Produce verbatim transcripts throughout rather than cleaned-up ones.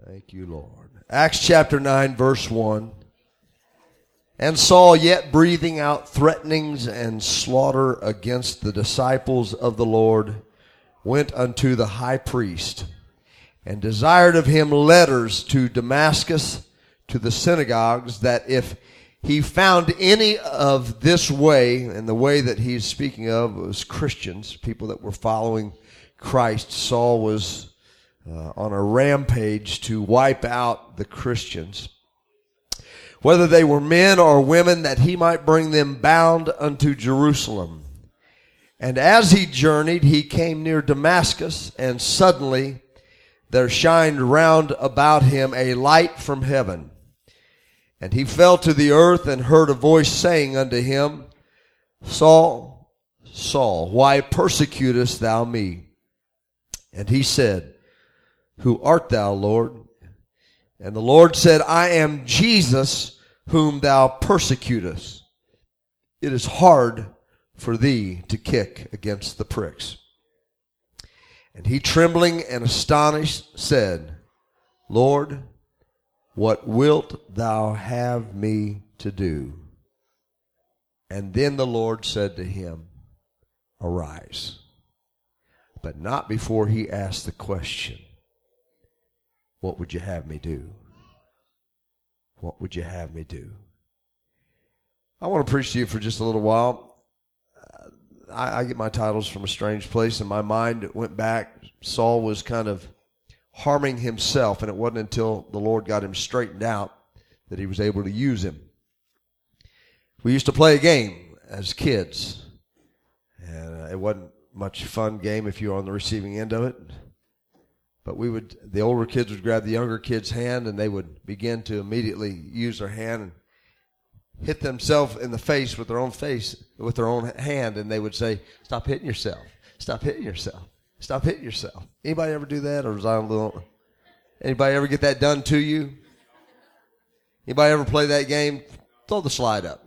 Thank you, Lord. Acts chapter nine, verse one. And Saul, yet breathing out threatenings and slaughter against the disciples of the Lord, went unto the high priest, and desired of him letters to Damascus, to the synagogues, that if he found any of this way, and the way that he's speaking of was Christians, people that were following Christ. Saul was uh, on a rampage to wipe out the Christians, whether they were men or women, that he might bring them bound unto Jerusalem. And as he journeyed, he came near Damascus, and suddenly there shined round about him a light from heaven. And he fell to the earth and heard a voice saying unto him, Saul, Saul, why persecutest thou me? And he said, Who art thou, Lord? And the Lord said, I am Jesus, whom thou persecutest. It is hard for thee to kick against the pricks. And he, trembling and astonished, said, Lord, what wilt thou have me to do? And then the Lord said to him, Arise. But not before he asked the question, What would you have me do? What would you have me do? I want to preach to you for just a little while. I, I get my titles from a strange place, and my mind went back. Saul was kind of harming himself, and it wasn't until the Lord got him straightened out that he was able to use him. We used to play a game as kids, and uh, it wasn't much fun game if you were on the receiving end of it. But we would, the older kids would grab the younger kid's hand, and they would begin to immediately use their hand and hit themselves in the face with their own face, with their own hand, and they would say, Stop hitting yourself. Stop hitting yourself. Stop hitting yourself. Anybody ever do that? Or was I a little, anybody ever get that done to you? Anybody ever play that game? Throw the slide up.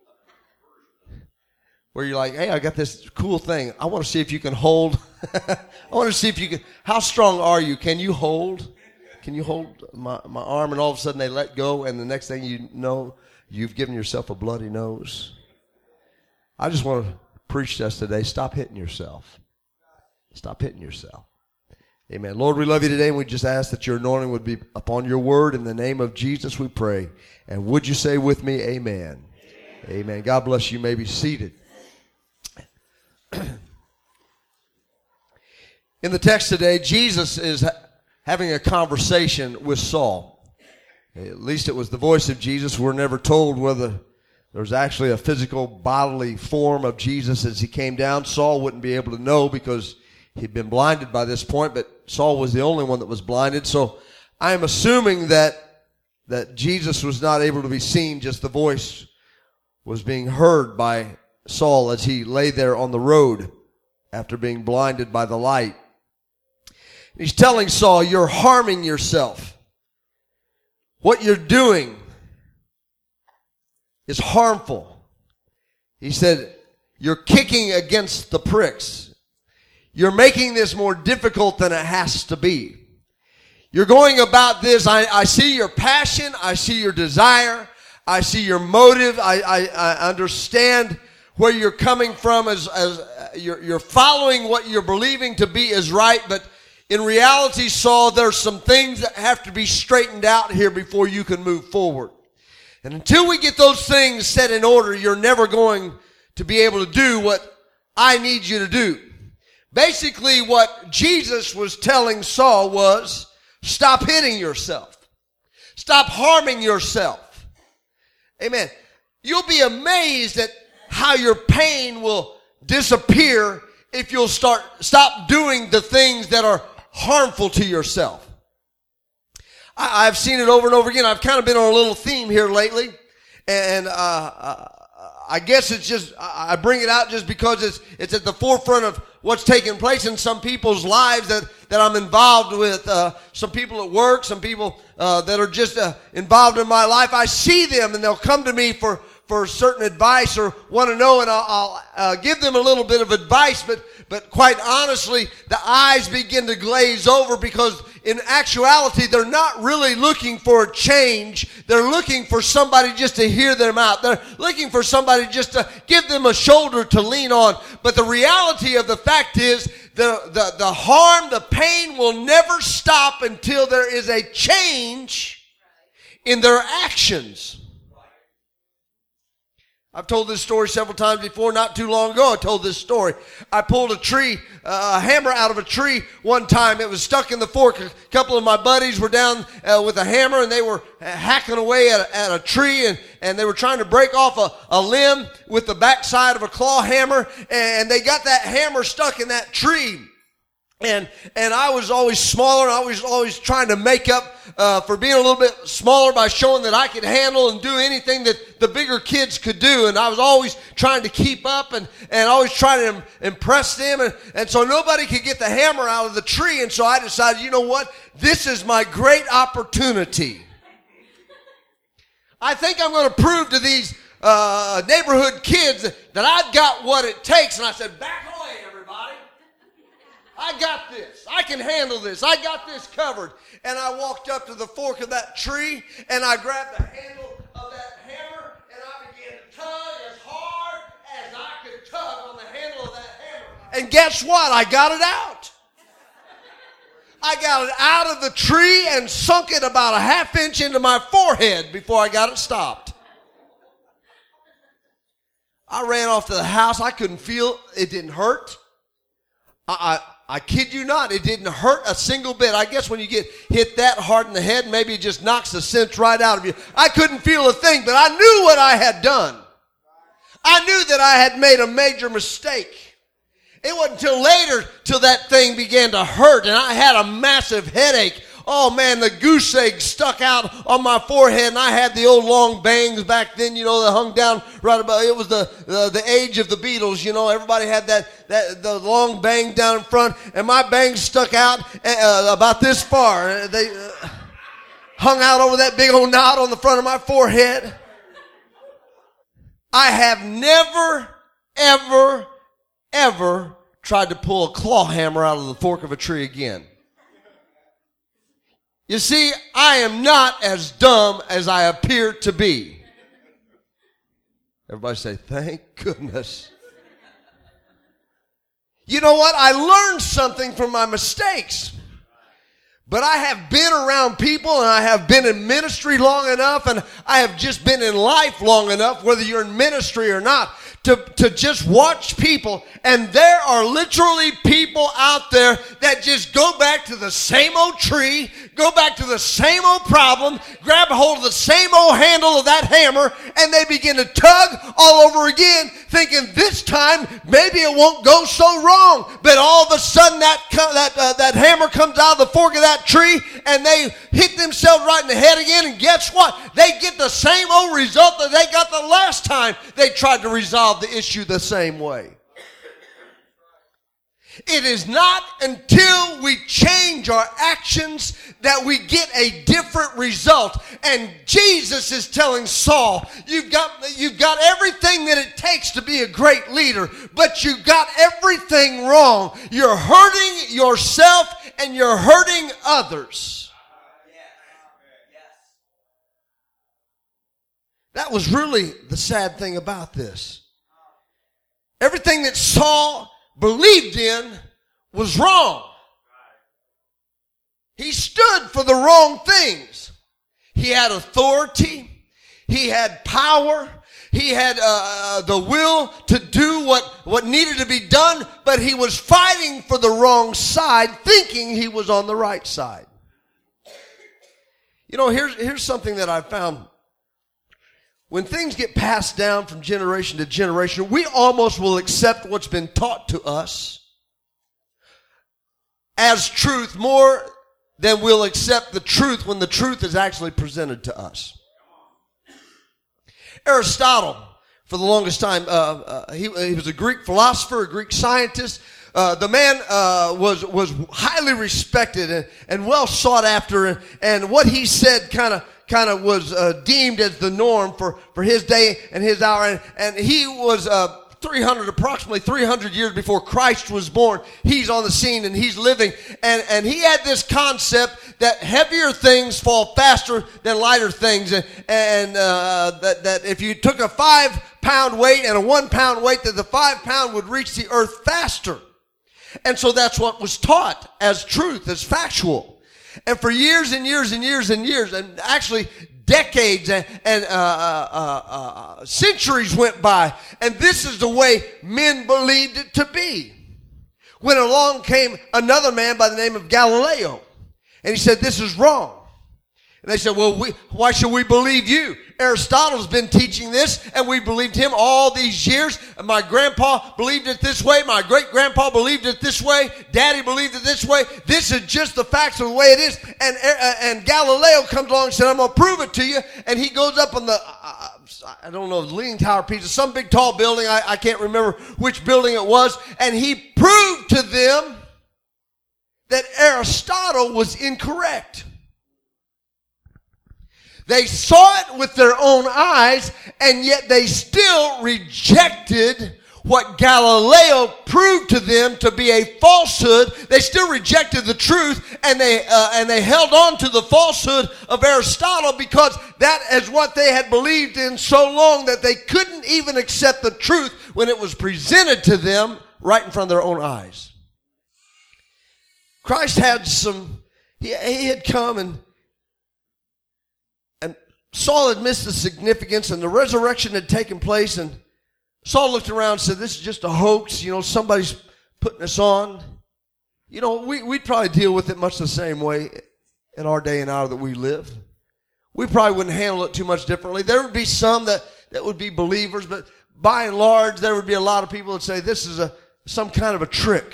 Where you're like, hey, I got this cool thing. I want to see if you can hold. I want to see if you can. How strong are you? Can you hold? Can you hold my, my arm? And all of a sudden they let go, and the next thing you know, you've given yourself a bloody nose. I just want to preach to us today. Stop hitting yourself. Stop hitting yourself. Amen. Lord, we love you today, and we just ask that your anointing would be upon your word. In the name of Jesus, we pray. And would you say with me, amen? Amen. Amen. God bless you. You may be seated. In the text today, Jesus is ha- having a conversation with Saul. At least it was the voice of Jesus. We're never told whether there was actually a physical bodily form of Jesus as he came down. Saul wouldn't be able to know because he'd been blinded by this point, but Saul was the only one that was blinded. So I am assuming that that Jesus was not able to be seen, just the voice was being heard by Saul as he lay there on the road after being blinded by the light. He's telling Saul, you're harming yourself. What you're doing is harmful. He said, you're kicking against the pricks. You're making this more difficult than it has to be. You're going about this. I, I see your passion. I see your desire. I see your motive. I, I, I understand where you're coming from as, as you're, you're following what you're believing to be is right. But in reality, Saul, there's some things that have to be straightened out here before you can move forward. And until we get those things set in order, you're never going to be able to do what I need you to do. Basically, what Jesus was telling Saul was, stop hitting yourself. Stop harming yourself. Amen. You'll be amazed at how your pain will disappear if you'll start stop doing the things that are harmful to yourself. I, I've seen it over and over again. I've kind of been on a little theme here lately, and uh, uh, I guess it's just I bring it out just because it's it's at the forefront of what's taking place in some people's lives that, that I'm involved with. Uh, some people at work, some people uh, that are just uh, involved in my life. I see them, and they'll come to me for for certain advice or want to know, and I'll, I'll uh, give them a little bit of advice, but but quite honestly, the eyes begin to glaze over because in actuality, they're not really looking for a change. They're looking for somebody just to hear them out. They're looking for somebody just to give them a shoulder to lean on. But the reality of the fact is, the, the, the harm, the pain will never stop until there is a change in their actions. I've told this story several times before. Not too long ago, I told this story. I pulled a tree, uh, a hammer out of a tree one time. It was stuck in the fork. A couple of my buddies were down uh, with a hammer, and they were hacking away at a, at a tree, and, and they were trying to break off a, a limb with the backside of a claw hammer, and they got that hammer stuck in that tree. And, and I was always smaller, and I was always trying to make up, uh, for being a little bit smaller by showing that I could handle and do anything that the bigger kids could do. And I was always trying to keep up and, and always trying to im- impress them. And, and so nobody could get the hammer out of the tree. And so I decided, you know what? This is my great opportunity. I think I'm going to prove to these, uh, neighborhood kids that I've got what it takes. And I said, back away, everybody. I got this. I can handle this. I got this covered. And I walked up to the fork of that tree, and I grabbed the handle of that hammer, and I began to tug as hard as I could tug on the handle of that hammer. And guess what? I got it out. I got it out of the tree and sunk it about a half inch into my forehead before I got it stopped. I ran off to the house. I couldn't feel it. Didn't hurt. I... I I kid you not, it didn't hurt a single bit. I guess when you get hit that hard in the head, maybe it just knocks the sense right out of you. I couldn't feel a thing, but I knew what I had done. I knew that I had made a major mistake. It wasn't until later till that thing began to hurt, and I had a massive headache. Oh man, the goose egg stuck out on my forehead, and I had the old long bangs back then, you know, that hung down right above. It was the the, the age of the Beatles, you know. Everybody had that that the long bang down in front, and my bangs stuck out uh, about this far. They uh, hung out over that big old knot on the front of my forehead. I have never, ever, ever tried to pull a claw hammer out of the fork of a tree again. You see, I am not as dumb as I appear to be. Everybody say, thank goodness. You know what? I learned something from my mistakes. But I have been around people, and I have been in ministry long enough, and I have just been in life long enough, whether you're in ministry or not, to, to just watch people. And there are literally people out there that just go back to the same old tree, go back to the same old problem, grab a hold of the same old handle of that hammer, and they begin to tug all over again, thinking this time maybe it won't go so wrong. But all of a sudden that that uh, that hammer comes out of the fork of that tree, and they hit themselves right in the head again, and guess what? They get the same old result that they got the last time they tried to resolve the issue the same way. It is not until we change our actions that we get a different result. And Jesus is telling Saul, you've got, you've got everything that it takes to be a great leader, but you've got everything wrong. You're hurting yourself and you're hurting others. That was really the sad thing about this. Everything that Saul believed in was wrong. He stood for the wrong things. He had authority. He had power. He had uh, the will to do what, what needed to be done, but he was fighting for the wrong side, thinking he was on the right side. You know, here's, here's something that I found. When things get passed down from generation to generation, we almost will accept what's been taught to us as truth more than we'll accept the truth when the truth is actually presented to us. Aristotle, for the longest time, uh, uh, he, he was a Greek philosopher, a Greek scientist. Uh, the man uh, was was highly respected and, and well sought after, and, and what he said kind of kind of was uh, deemed as the norm for, for his day and his hour. And, and he was uh, three hundred, approximately three hundred years before Christ was born. He's on the scene and he's living. And, and he had this concept that heavier things fall faster than lighter things. And, and uh, that, that if you took a five pound weight and a one pound weight, that the five pound would reach the earth faster. And so that's what was taught as truth, as factual. And for years and years and years and years, and actually decades and, and uh, uh, uh, centuries went by, and this is the way men believed it to be. When along came another man by the name of Galileo, and he said, this is wrong. And they said, well, we, why should we believe you? Aristotle's been teaching this, and we believed him all these years. And my grandpa believed it this way. My great-grandpa believed it this way. Daddy believed it this way. This is just the facts of the way it is. And, uh, and Galileo comes along and said, I'm going to prove it to you. And he goes up on the, uh, I don't know, the Leaning Tower Pisa, some big tall building. I, I can't remember which building it was. And he proved to them that Aristotle was incorrect. They saw it with their own eyes, and yet they still rejected what Galileo proved to them to be a falsehood. They still rejected the truth, and they uh, and they held on to the falsehood of Aristotle because that is what they had believed in so long that they couldn't even accept the truth when it was presented to them right in front of their own eyes. Christ had some, he, he had come and Saul had missed the significance, and the resurrection had taken place, and Saul looked around and said, this is just a hoax. You know, somebody's putting us on. You know, we, we'd probably deal with it much the same way in our day and hour that we live. We probably wouldn't handle it too much differently. There would be some that, that would be believers, but by and large, there would be a lot of people that say this is a some kind of a trick.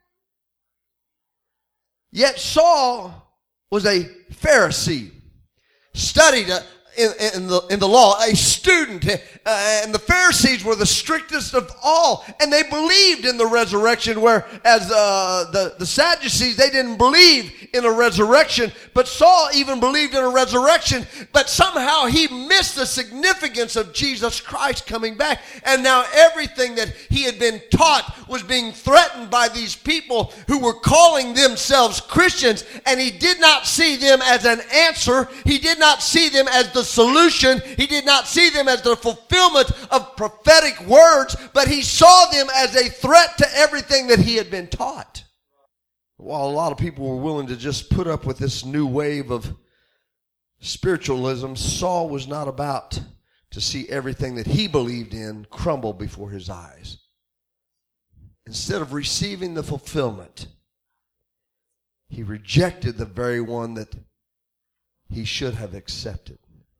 Yet Saul was a Pharisee, studied a In, in the in the law, a student, uh, and the Pharisees were the strictest of all, and they believed in the resurrection, whereas uh, the the Sadducees, they didn't believe in a resurrection. But Saul even believed in a resurrection, but somehow he missed the significance of Jesus Christ coming back, and now everything that he had been taught was being threatened by these people who were calling themselves Christians, and he did not see them as an answer. He did not see them as the solution. He did not see them as the fulfillment of prophetic words, but he saw them as a threat to everything that he had been taught. While a lot of people were willing to just put up with this new wave of spiritualism, Saul was not about to see everything that he believed in crumble before his eyes. Instead of receiving the fulfillment, he rejected the very one that he should have accepted.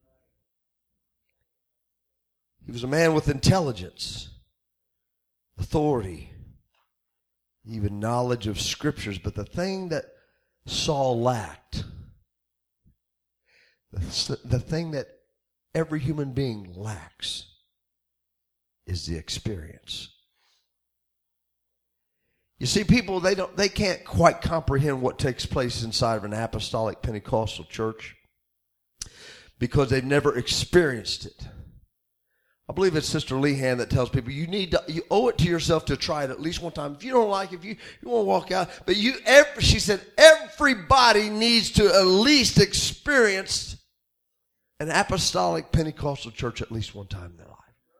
He was a man with intelligence, authority, even knowledge of scriptures. But the thing that Saul lacked, the, the thing that every human being lacks, is the experience. You see, people, they don't, they can't quite comprehend what takes place inside of an apostolic Pentecostal church because they've never experienced it. I believe it's Sister Lehan that tells people you need to, you owe it to yourself to try it at least one time. If you don't like it, if you, you want to walk out, but you, every, she said, everybody needs to at least experience an apostolic Pentecostal church at least one time in their life.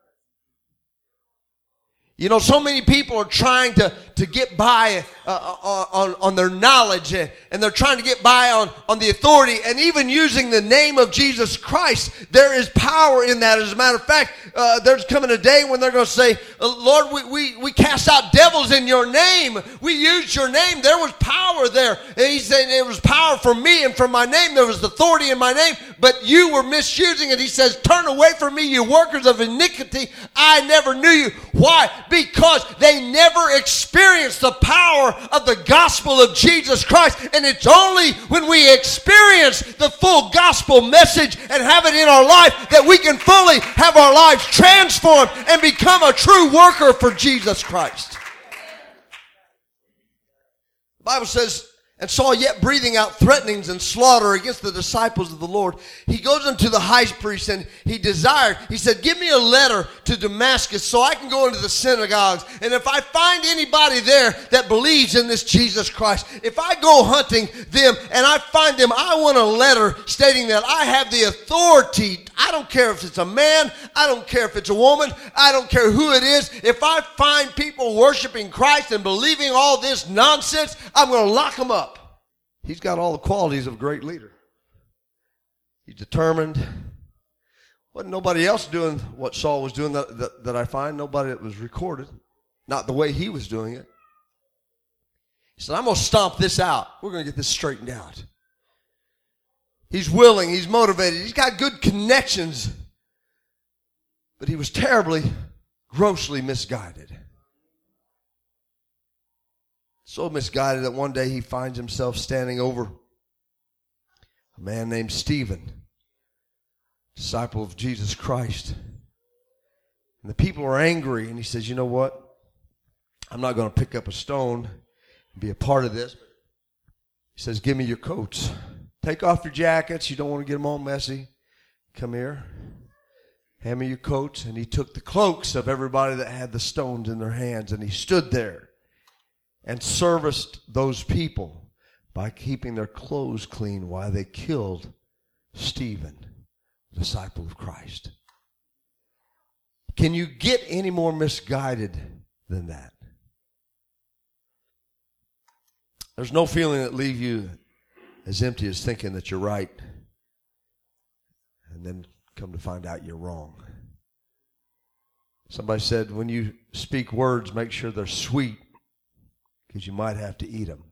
You know, so many people are trying to, to get by uh, on, on their knowledge, and, and they're trying to get by on, on the authority, and even using the name of Jesus Christ. There is power in that. As a matter of fact, uh, there's coming a day when they're going to say, Lord, we, we, we cast out devils in your name. We used your name. There was power there. And he's saying there was power for me and for my name. There was authority in my name, but you were misusing it. He says, turn away from me, you workers of iniquity. I never knew you. Why? Because they never experienced the power of the gospel of Jesus Christ. And it's only when we experience the full gospel message and have it in our life that we can fully have our lives transformed and become a true worker for Jesus Christ. The Bible says and Saul yet breathing out threatenings and slaughter against the disciples of the Lord, he goes unto the high priest and he desired, he said, give me a letter to Damascus so I can go into the synagogues. And if I find anybody there that believes in this Jesus Christ, if I go hunting them and I find them, I want a letter stating that I have the authority. I don't care if it's a man. I don't care if it's a woman. I don't care who it is. If I find people worshiping Christ and believing all this nonsense, I'm going to lock them up. He's got all the qualities of a great leader. He's determined. Wasn't nobody else doing what Saul was doing that, that, that I find. Nobody that was recorded. Not the way he was doing it. He said, I'm going to stomp this out. We're going to get this straightened out. He's willing. He's motivated. He's got good connections. But he was terribly, grossly misguided. So misguided that one day he finds himself standing over a man named Stephen, disciple of Jesus Christ. And the people are angry, and he says, you know what? I'm not going to pick up a stone and be a part of this. He says, give me your coats. Take off your jackets. You don't want to get them all messy. Come here. Hand me your coats. And he took the cloaks of everybody that had the stones in their hands, and he stood there and serviced those people by keeping their clothes clean while they killed Stephen, disciple of Christ. Can you get any more misguided than that? There's no feeling that leaves you as empty as thinking that you're right and then come to find out you're wrong. Somebody said, when you speak words, make sure they're sweet, because you might have to eat them.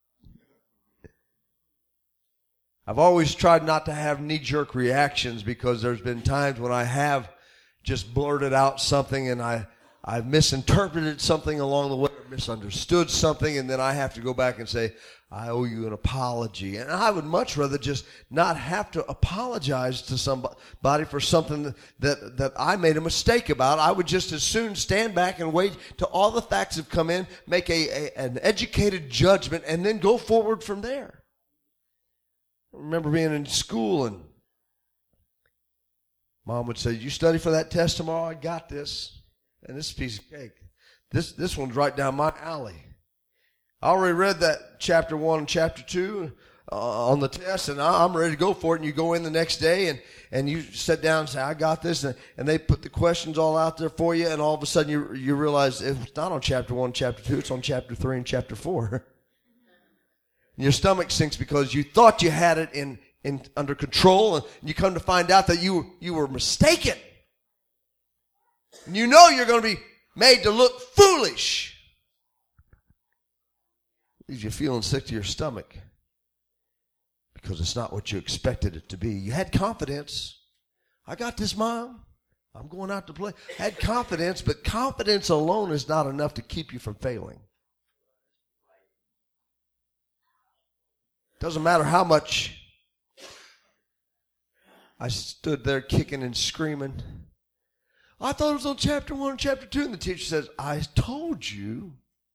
I've always tried not to have knee-jerk reactions, because there's been times when I have just blurted out something and I, I've misinterpreted something along the way, or misunderstood something, and then I have to go back and say, I owe you an apology. And I would much rather just not have to apologize to somebody for something that, that, that I made a mistake about. I would just as soon stand back and wait till all the facts have come in, make a, a an educated judgment, and then go forward from there. I remember being in school, and Mom would say, you study for that test tomorrow? I got this. And this piece of cake. This, this one's right down my alley. I already read that chapter one and chapter two uh, on the test, and I, I'm ready to go for it. And you go in the next day, and, and you sit down and say, I got this. And, and they put the questions all out there for you, and all of a sudden you, you realize it's not on chapter one, chapter two. It's on chapter three and chapter four. And your stomach sinks because you thought you had it in, in under control, and you come to find out that you, you were mistaken. And you know you're going to be made to look foolish. Leaves you feeling sick to your stomach because it's not what you expected it to be. You had confidence. I got this, Mom. I'm going out to play. Had confidence, but confidence alone is not enough to keep you from failing. Doesn't matter how much I stood there kicking and screaming. I thought it was on chapter one and chapter two, and the teacher says, I told you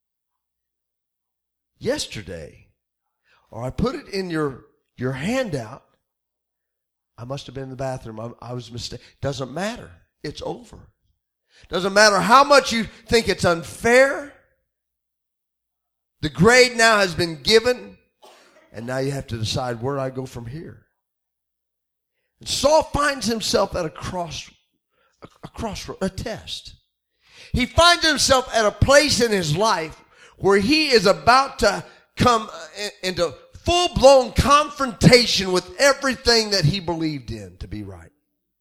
yesterday, or I put it in your, your handout. I must have been in the bathroom. I, I was mistaken. Doesn't matter. It's over. Doesn't matter how much you think it's unfair. The grade now has been given, and now you have to decide, where do I go from here? And Saul finds himself at a cross, a, a crossroad, a test. He finds himself at a place in his life where he is about to come into full-blown confrontation with everything that he believed in to be right.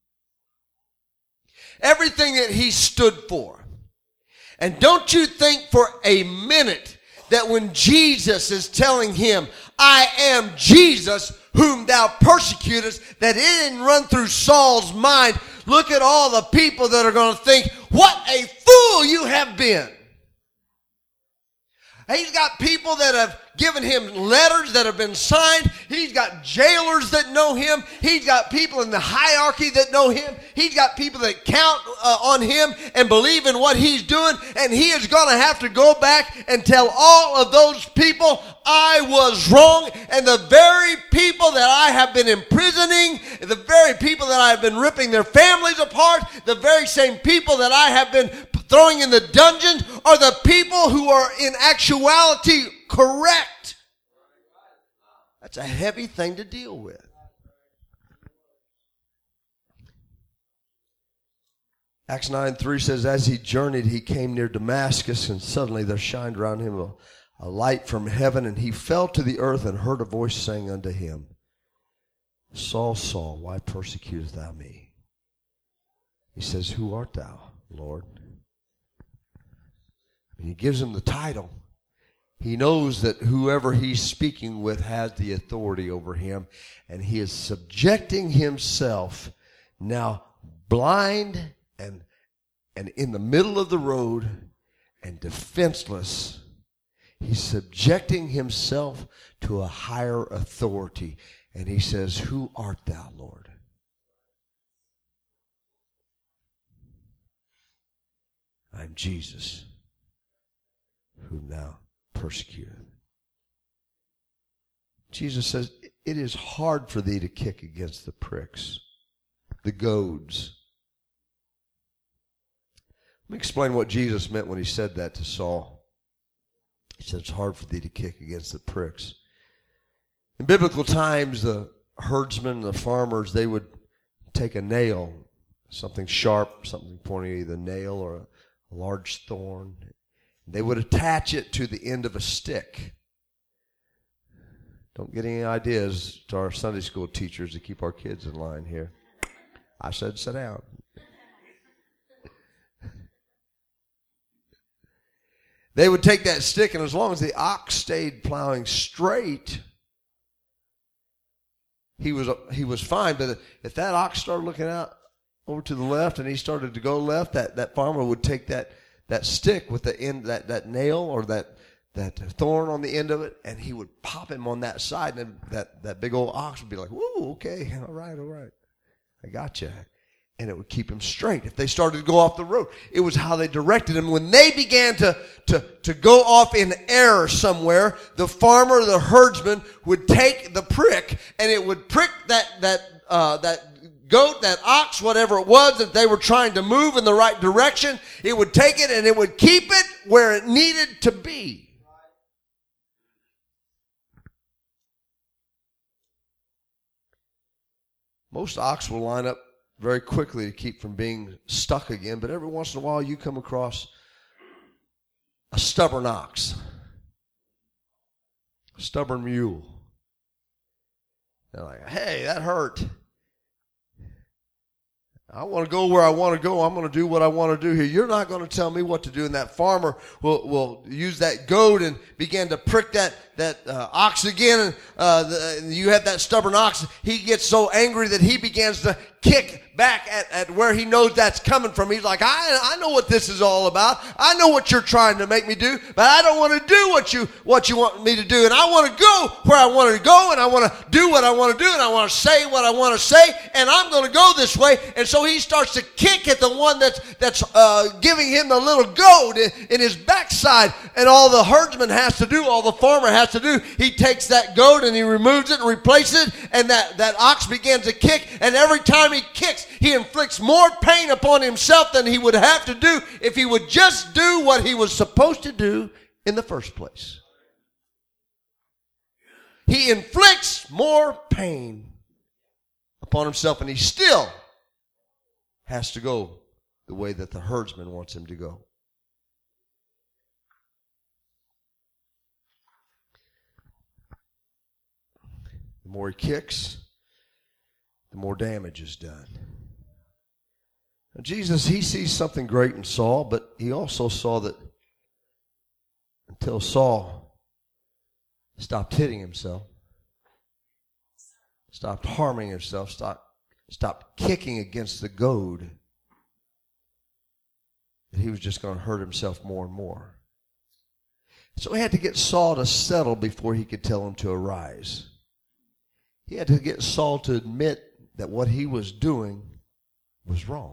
Everything that he stood for. And don't you think for a minute that when Jesus is telling him, I am Jesus whom thou persecutest, that it didn't run through Saul's mind, look at all the people that are going to think, what a fool you have been. He's got people that have given him letters that have been signed. He's got jailers that know him. He's got people in the hierarchy that know him. He's got people that count uh, on him and believe in what he's doing. And he is going to have to go back and tell all of those people, I was wrong. And the very people that I have been imprisoning, the very people that I have been ripping their families apart, the very same people that I have been throwing in the dungeons are the people who are in actuality correct. That's a heavy thing to deal with. Acts nine three says, as he journeyed, he came near Damascus, and suddenly there shined around him a, a light from heaven, and he fell to the earth and heard a voice saying unto him, Saul, Saul, why persecutest thou me? He says, who art thou, Lord? And he gives him the title. He knows that whoever he's speaking with has the authority over him, and he is subjecting himself now blind and and in the middle of the road and defenseless. He's subjecting himself to a higher authority, and he says, who art thou, Lord? I'm Jesus, whom thou persecutest. Jesus says, it is hard for thee to kick against the pricks, the goads. Let me explain what Jesus meant when he said that to Saul. He said, it's hard for thee to kick against the pricks. In biblical times, the herdsmen, the farmers, they would take a nail, something sharp, something pointy, either a nail or a, a large thorn. They would attach it to the end of a stick. Don't get any ideas to our Sunday school teachers to keep our kids in line here. I said sit down. They would take that stick, and as long as the ox stayed plowing straight, he was he was fine. But if that ox started looking out over to the left and he started to go left, that, that farmer would take that that stick with the end, that, that nail or that, that thorn on the end of it, and he would pop him on that side, and that, that big old ox would be like, whoa, okay, all right, all right. I got you. And it would keep him straight. If they started to go off the road, it was how they directed him. When they began to, to, to go off in error somewhere, the farmer, the herdsman would take the prick, and it would prick that, that, uh, that, goat, that ox, whatever it was that they were trying to move in the right direction. It would take it and it would keep it where it needed to be. Most ox will line up very quickly to keep from being stuck again, but every once in a while you come across a stubborn ox, a stubborn mule. They're like, hey, that hurt. I want to go where I want to go. I'm going to do what I want to do here. You're not going to tell me what to do. And that farmer will, will use that goad and begin to prick that, that uh, ox again. And uh, the, you have that stubborn ox. He gets so angry that he begins to kick back at, at where he knows that's coming from. He's like, I, I know what this is all about. I know what you're trying to make me do, but I don't want to do what you, what you want me to do. And I want to go where I want to go, and I want to do what I want to do, and I want to say what I want to say, and I'm going to go this way. And so he starts to kick at the one that's, that's uh, giving him the little goad in, in his backside. And all the herdsman has to do, all the farmer has to do, he takes that goad and he removes it and replaces it, and that, that ox begins to kick. And every time he kicks, he inflicts more pain upon himself than he would have to do if he would just do what he was supposed to do in the first place. He inflicts more pain upon himself, and he still has to go the way that the herdsman wants him to go. The more he kicks, the more damage is done. Now, Jesus, he sees something great in Saul, but he also saw that until Saul stopped hitting himself, stopped harming himself, stopped, stopped kicking against the goad, that he was just going to hurt himself more and more. So he had to get Saul to settle before he could tell him to arise. He had to get Saul to admit that what he was doing was wrong.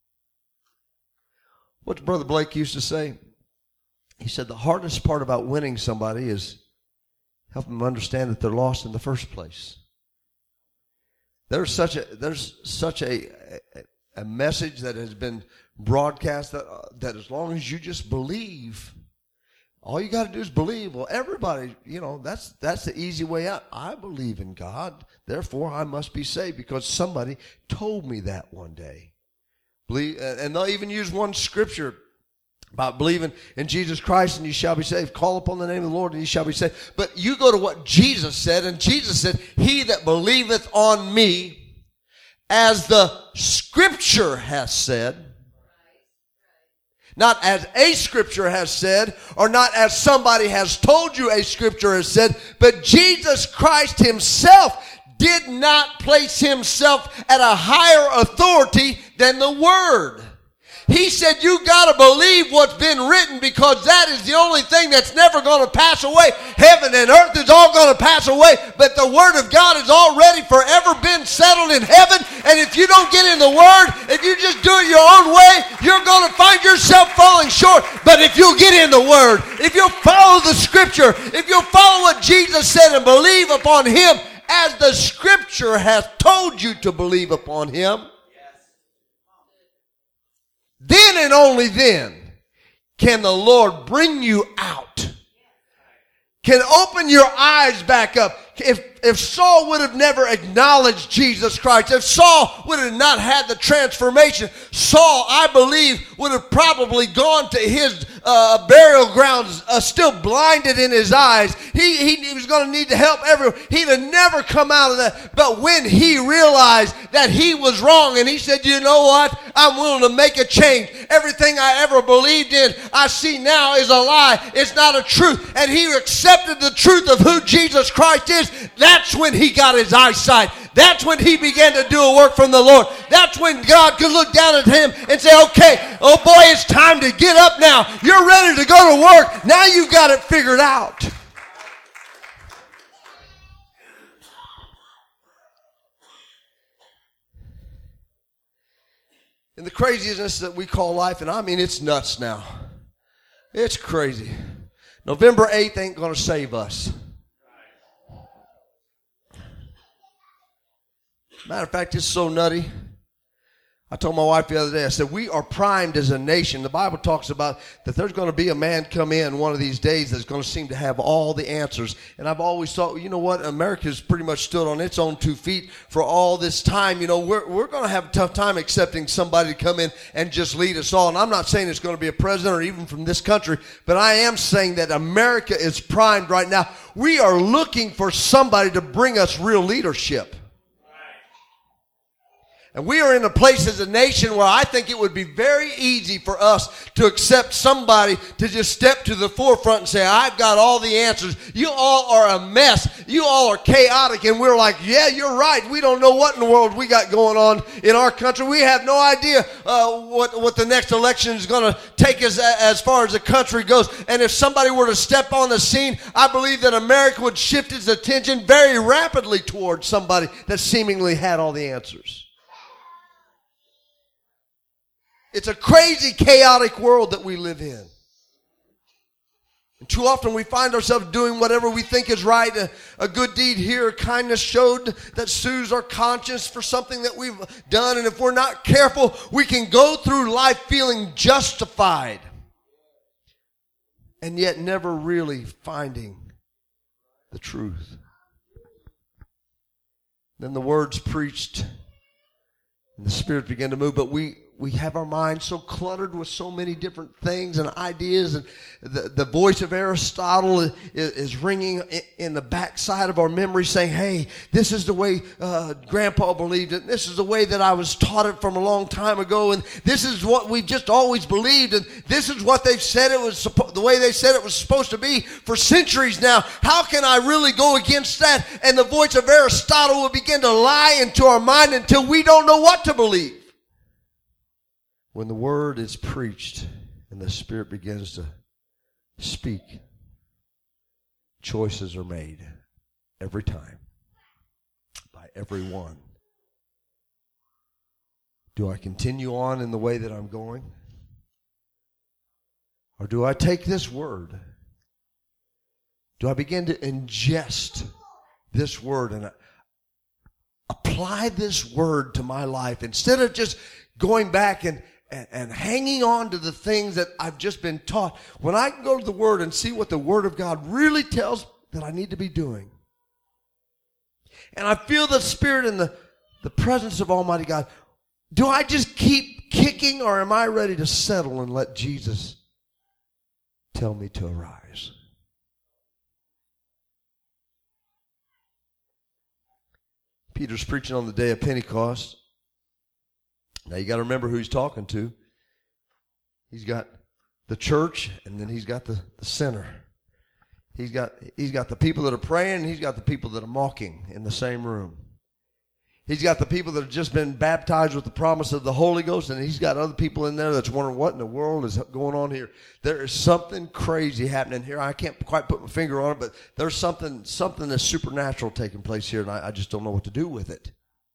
What Brother Blake used to say, he said the hardest part about winning somebody is helping them understand that they're lost in the first place. There's such a there's such a a, a message that has been broadcast that uh, that as long as you just believe, all you got to do is believe. Well, everybody, you know, that's that's the easy way out. I believe in God, therefore I must be saved because somebody told me that one day. Believe, and they'll even use one scripture about believing in Jesus Christ and you shall be saved. Call upon the name of the Lord and you shall be saved. But you go to what Jesus said, and Jesus said, he that believeth on me, as the scripture has said, not as a scripture has said, or not as somebody has told you a scripture has said, but Jesus Christ himself did not place himself at a higher authority than the Word. He said you got to believe what's been written because that is the only thing that's never going to pass away. Heaven and earth is all going to pass away, but the Word of God has already forever been settled in heaven. And if you don't get in the Word, if you just do it your own way, you're going to find yourself falling short. But if you get in the Word, if you follow the Scripture, if you follow what Jesus said and believe upon Him as the Scripture has told you to believe upon Him, then and only then can the Lord bring you out. Can open your eyes back up. If, if Saul would have never acknowledged Jesus Christ, if Saul would have not had the transformation, Saul, I believe, would have probably gone to his uh, burial grounds uh, still blinded in his eyes. He, he, he was going to need to help everyone. He'd have never come out of that. But when he realized that he was wrong and he said, you know what? I'm willing to make a change. Everything I ever believed in, I see now is a lie. It's not a truth. And he accepted the truth of who Jesus Christ is. That's when he got his eyesight. That's when he began to do a work from the Lord. That's when God could look down at him and say, okay, oh boy, it's time to get up now. You're ready to go to work. Now you've got it figured out. And the craziness that we call life, and I mean it's nuts now. It's crazy. November eighth ain't going to save us. Matter of fact, it's so nutty. I told my wife the other day, I said, we are primed as a nation. The Bible talks about that there's going to be a man come in one of these days that's going to seem to have all the answers. And I've always thought, you know what, America's pretty much stood on its own two feet for all this time. You know, we're, we're going to have a tough time accepting somebody to come in and just lead us all. And I'm not saying it's going to be a president or even from this country, but I am saying that America is primed right now. We are looking for somebody to bring us real leadership. And we are in a place as a nation where I think it would be very easy for us to accept somebody to just step to the forefront and say, I've got all the answers. You all are a mess. You all are chaotic. And we're like, yeah, you're right. We don't know what in the world we got going on in our country. We have no idea uh, what, what the next election is going to take us as far as the country goes. And if somebody were to step on the scene, I believe that America would shift its attention very rapidly towards somebody that seemingly had all the answers. It's a crazy, chaotic world that we live in. And too often we find ourselves doing whatever we think is right. A, a good deed here, a kindness showed that soothes our conscience for something that we've done. And if we're not careful, we can go through life feeling justified and yet never really finding the truth. Then the word's preached and the Spirit began to move, but we We have our minds so cluttered with so many different things and ideas, and the, the voice of Aristotle is, is ringing in the backside of our memory saying, hey, this is the way uh, Grandpa believed it. This is the way that I was taught it from a long time ago, and this is what we've just always believed, and this is what they've said it was, the way they said it was supposed to be for centuries now. How can I really go against that? And the voice of Aristotle will begin to lie into our mind until we don't know what to believe. When the word is preached and the Spirit begins to speak, choices are made every time by everyone. Do I continue on in the way that I'm going? Or do I take this word? Do I begin to ingest this word and apply this word to my life instead of just going back and, and, and hanging on to the things that I've just been taught? When I can go to the word and see what the word of God really tells that I need to be doing, and I feel the Spirit and the, the presence of Almighty God, do I just keep kicking, or am I ready to settle and let Jesus tell me to arise? Peter's preaching on the day of Pentecost. Now you got to remember who he's talking to. He's got the church, and then he's got the, the sinner. He's got, he's got the people that are praying, and he's got the people that are mocking in the same room. He's got the people that have just been baptized with the promise of the Holy Ghost, and he's got other people in there that's wondering what in the world is going on here. There is something crazy happening here. I can't quite put my finger on it, but there's something something that's supernatural taking place here, and I, I just don't know what to do with it.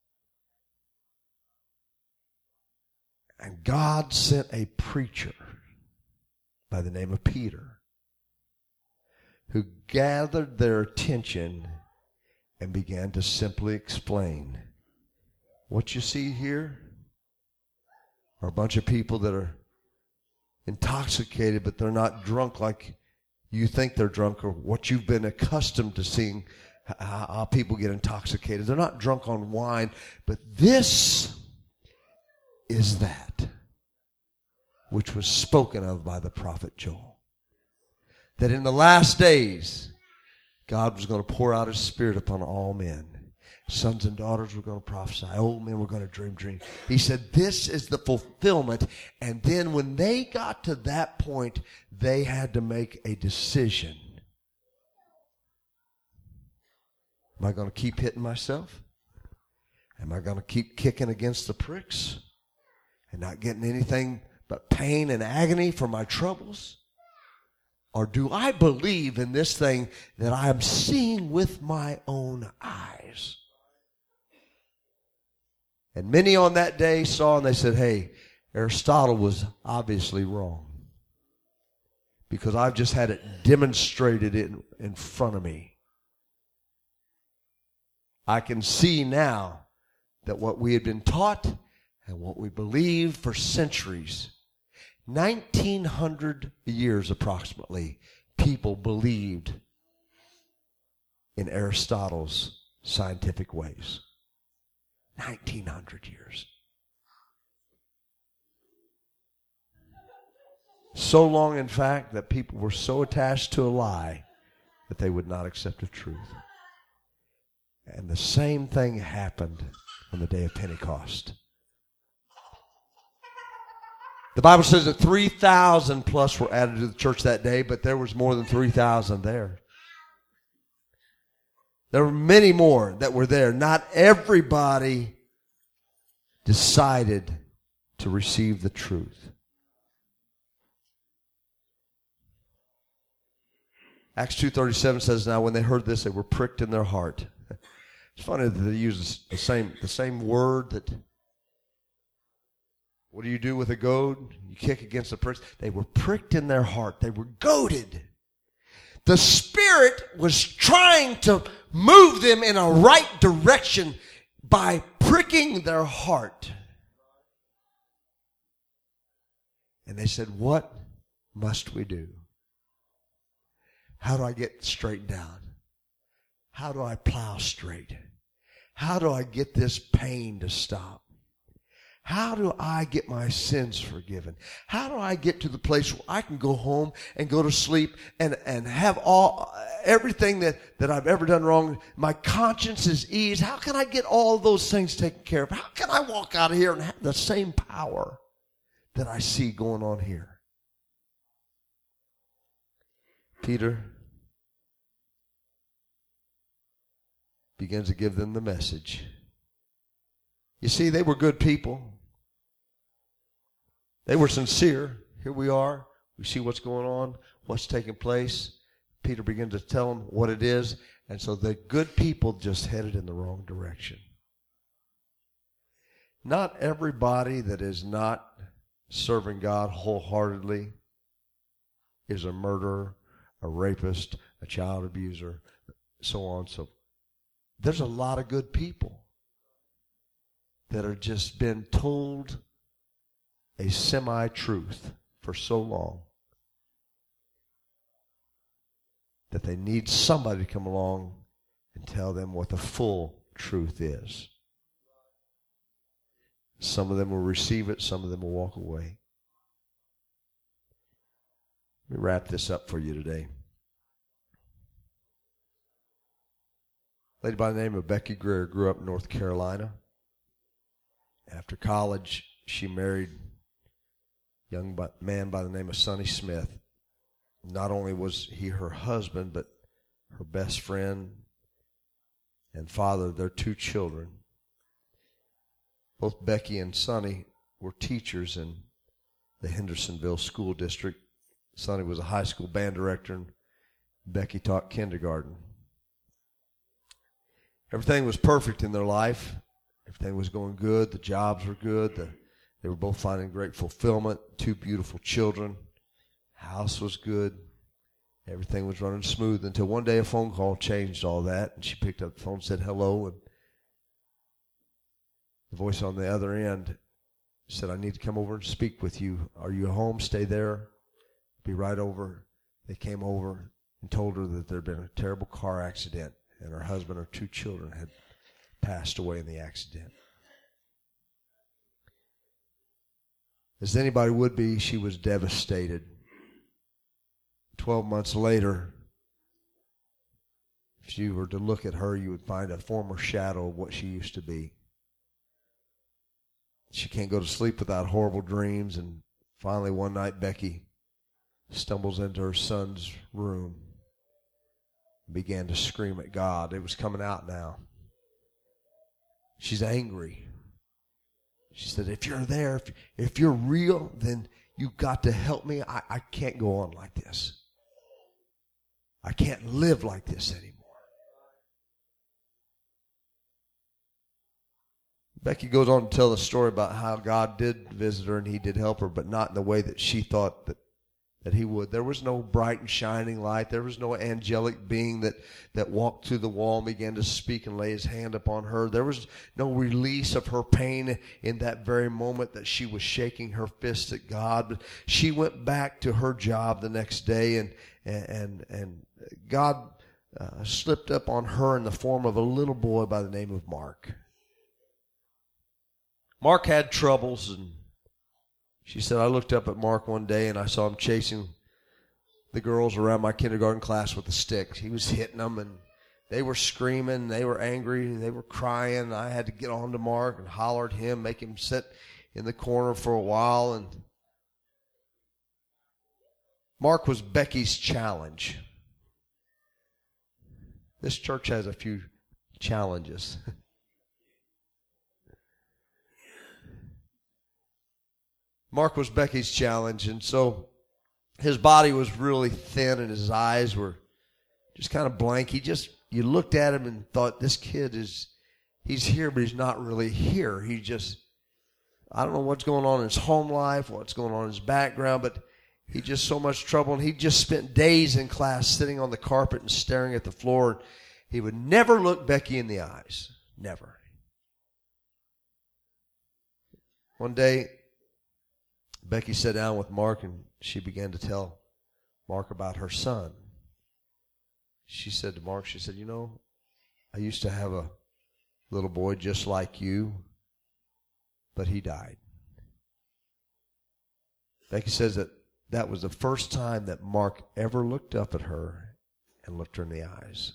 And God sent a preacher by the name of Peter who gathered their attention and began to simply explain. What you see here are a bunch of people that are intoxicated, but they're not drunk like you think they're drunk, or what you've been accustomed to seeing how, how people get intoxicated. They're not drunk on wine, but this is that which was spoken of by the prophet Joel. That in the last days, God was going to pour out His Spirit upon all men. Sons and daughters were going to prophesy. Old men were going to dream dreams. He said, this is the fulfillment. And then when they got to that point, they had to make a decision. Am I going to keep hitting myself? Am I going to keep kicking against the pricks and not getting anything but pain and agony for my troubles? Or do I believe in this thing that I am seeing with my own eyes? And many on that day saw and they said, hey, Aristotle was obviously wrong, because I've just had it demonstrated in, in front of me. I can see now that what we had been taught and what we believed for centuries, nineteen hundred years approximately, people believed in Aristotle's scientific ways. nineteen hundred years. So long, in fact, that people were so attached to a lie that they would not accept the truth. And the same thing happened on the day of Pentecost. The Bible says that three thousand plus were added to the church that day, but there was more than three thousand there. There were many more that were there. Not everybody decided to receive the truth. Acts two thirty-seven says, now when they heard this, they were pricked in their heart. It's funny that they use the same, the same word that, what do you do with a goad? You kick against the pricks. They were pricked in their heart. They were goaded. The Spirit was trying to move them in a right direction by pricking their heart. And they said, what must we do? How do I get straightened out? How do I plow straight? How do I get this pain to stop? How do I get my sins forgiven? How do I get to the place where I can go home and go to sleep and, and have all everything that, that I've ever done wrong? My conscience is eased. How can I get all those things taken care of? How can I walk out of here and have the same power that I see going on here? Peter begins to give them the message. You see, they were good people. They were sincere. Here we are. We see what's going on, what's taking place. Peter began to tell them what it is. And so the good people just headed in the wrong direction. Not everybody that is not serving God wholeheartedly is a murderer, a rapist, a child abuser, so on. So there's a lot of good people that are just been told a semi-truth for so long that they need somebody to come along and tell them what the full truth is. Some of them will receive it, some of them will walk away. Let me wrap this up for you today. A lady by the name of Becky Greer grew up in North Carolina. After college, she married a young man by the name of Sonny Smith. Not only was he her husband, but her best friend and father of their two children. Both Becky and Sonny were teachers in the Hendersonville School District. Sonny was a high school band director, and Becky taught kindergarten. Everything was perfect in their life. Everything was going good. The jobs were good. The, they were both finding great fulfillment. Two beautiful children. House was good. Everything was running smooth until one day a phone call changed all that. And she picked up the phone and said hello. And the voice on the other end said, I need to come over and speak with you. Are you home? Stay there. Be right over. They came over and told her that there had been a terrible car accident and her husband and her two children had passed away in the accident. As anybody would be, she was devastated. Twelve months later, if you were to look at her, you would find a former shadow of what she used to be. She can't go to sleep without horrible dreams, and finally one night Becky stumbles into her son's room and began to scream at God. It was coming out now. She's angry. She said, if you're there, if, if you're real, then you've got to help me. I, I can't go on like this. I can't live like this anymore. Becky goes on to tell the story about how God did visit her and he did help her, but not in the way that she thought that, that he would. There was no bright and shining light. There was no angelic being that, that walked through the wall and began to speak and lay his hand upon her. There was no release of her pain in that very moment that she was shaking her fist at God. But she went back to her job the next day, and and and God uh, slipped up on her in the form of a little boy by the name of Mark. Mark had troubles, and she said, I looked up at Mark one day and I saw him chasing the girls around my kindergarten class with a stick. He was hitting them, and they were screaming, they were angry, they were crying. I had to get on to Mark and holler at him, make him sit in the corner for a while. And Mark was Becky's challenge. This church has a few challenges. Mark was Becky's challenge, and so his body was really thin and his eyes were just kind of blank. He just, you looked at him and thought, this kid is, he's here, but he's not really here. He just, I don't know what's going on in his home life, what's going on in his background, but he just so much trouble. And he just spent days in class sitting on the carpet and staring at the floor. He would never look Becky in the eyes. Never. One day, Becky sat down with Mark and she began to tell Mark about her son. She said to Mark, she said, you know, I used to have a little boy just like you, but he died. Becky says that that was the first time that Mark ever looked up at her and looked her in the eyes.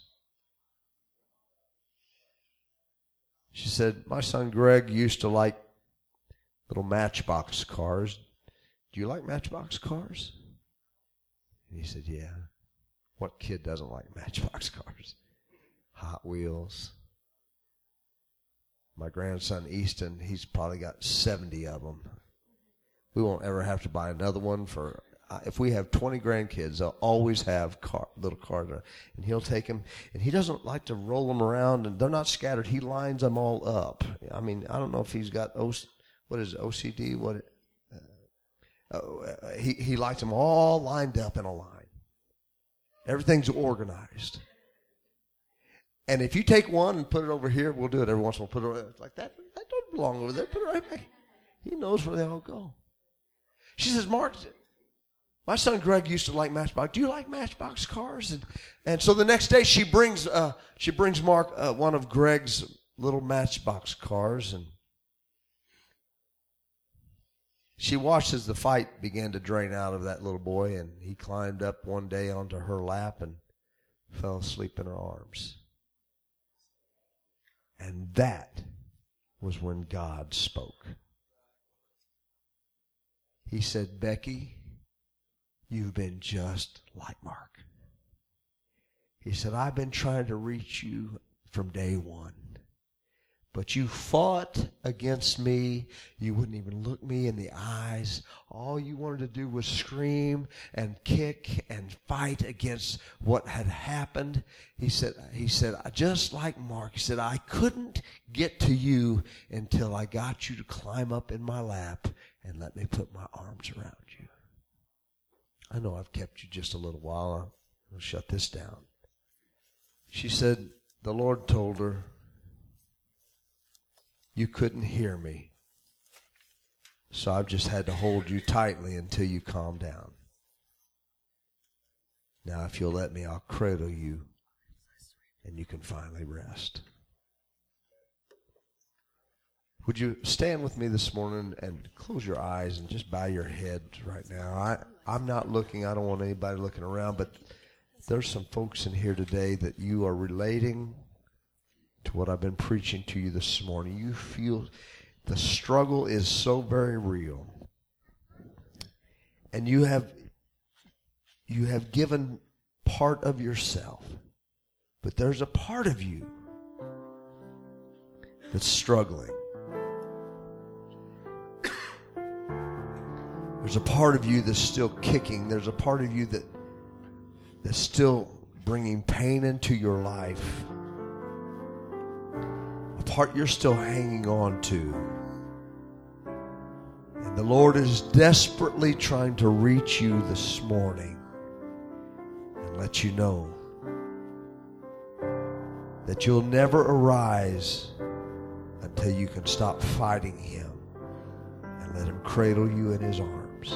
She said, my son Greg used to like little Matchbox cars. Do you like Matchbox cars? And he said, yeah. What kid doesn't like Matchbox cars? Hot Wheels. My grandson Easton, he's probably got seventy of them. We won't ever have to buy another one for if we have twenty grandkids, they'll always have car, little cars. And he'll take them, and he doesn't like to roll them around, and they're not scattered. He lines them all up. I mean, I don't know if he's got, O, what is it, O C D? What? Uh, uh, he, he likes them all lined up in a line. Everything's organized. And if you take one and put it over here, we'll do it every once in a while. Put it over, like that. That don't belong over there. Put it right back. He knows where they all go. She says, Mark, my son Greg used to like Matchbox. Do you like Matchbox cars? And and so the next day she brings uh, she brings Mark uh, one of Greg's little Matchbox cars, and she watched as the fight began to drain out of that little boy, and he climbed up one day onto her lap and fell asleep in her arms. And that was when God spoke. He said, Becky, you've been just like Mark. He said, I've been trying to reach you from day one. But you fought against me. You wouldn't even look me in the eyes. All you wanted to do was scream and kick and fight against what had happened. He said, he said, just like Mark, he said, I couldn't get to you until I got you to climb up in my lap and let me put my arms around you. I know I've kept you just a little while. I'll shut this down. She said, the Lord told her, you couldn't hear me, so I've just had to hold you tightly until you calm down. Now, if you'll let me, I'll cradle you, and you can finally rest. Would you stand with me this morning and close your eyes and just bow your head right now? I, I'm not looking. I don't want anybody looking around, but there's some folks in here today that you are relating to what I've been preaching to you this morning. You feel the struggle is so very real. And you have you have given part of yourself. But there's a part of you that's struggling. There's a part of you that's still kicking. There's a part of you that that's still bringing pain into your life. A part you're still hanging on to. And the Lord is desperately trying to reach you this morning and let you know that you'll never arise until you can stop fighting Him and let Him cradle you in His arms.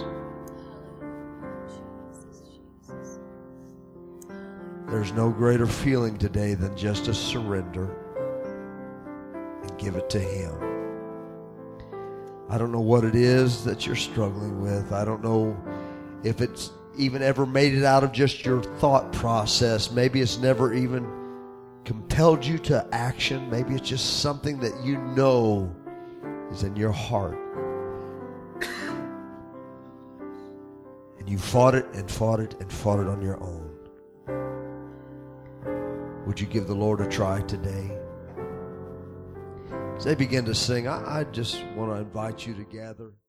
There's no greater feeling today than just to surrender and give it to Him. I don't know what it is that you're struggling with. I don't know if it's even ever made it out of just your thought process. Maybe it's never even compelled you to action. Maybe it's just something that you know is in your heart. And you fought it and fought it and fought it on your own. Would you give the Lord a try today? As they begin to sing, I, I just want to invite you to gather.